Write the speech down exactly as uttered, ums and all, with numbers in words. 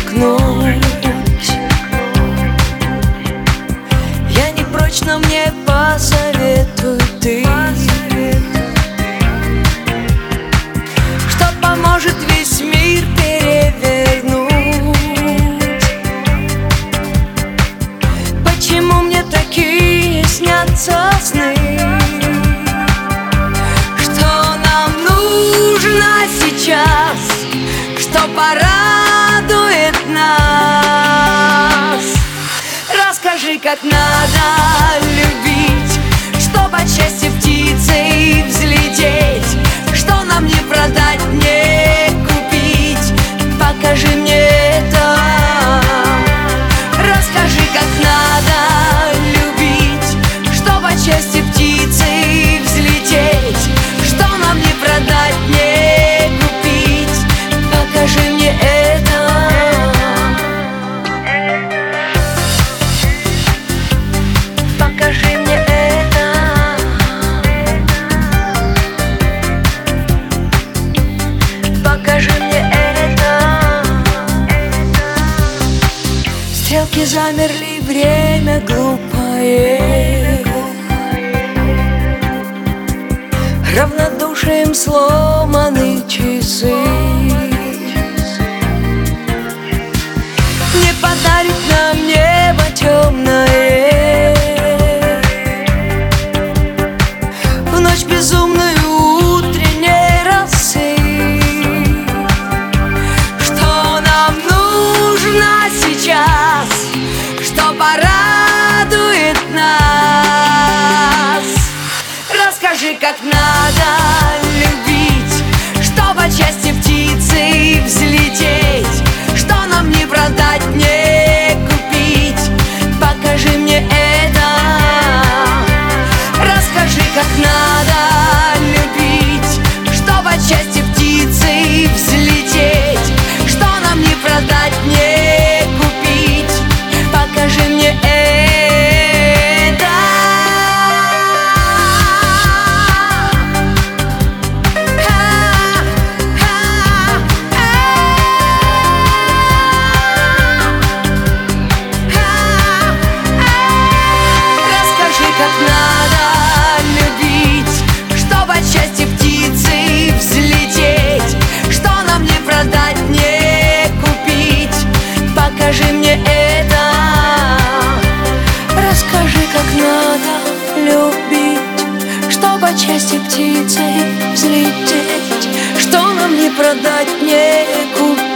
перечеркнуть. Я не прочь, но мне посоветуй ты, что поможет весь мир перевернуть. Почему мне такие снятся сны, что нам нужно сейчас, что порадует нас? Расскажи, как надо любить, чтоб от счастья птицей взлететь, что нам не продать, не купить. Покажи мне это. Расскажи, как надо любить, чтоб от счастья птицей взлететь, что нам не продать, не купить. Покажи мне это. Покажи мне это. Покажи мне это. Стрелки замерли, время глупое, равнодушием сломаны часы. Не подарит нам небо темное в ночь безумную утренней росы. Что нам нужно сейчас, что порадует нас? Расскажи, как надо любить, чтоб от счастья птицей взлететь, что нам не продать, не купить. Покажи мне это. Расскажи, как надо любить, чтоб от счастья птицей взлететь, что нам не продать, не купить. Покажи мне это. Расскажи, как надо любить, чтоб от счастья птицей взлететь, что нам не продать, не купить. Покажи мне это. Расскажи, как надо любить, чтоб от счастья птицей взлететь, что нам не продать, не купить.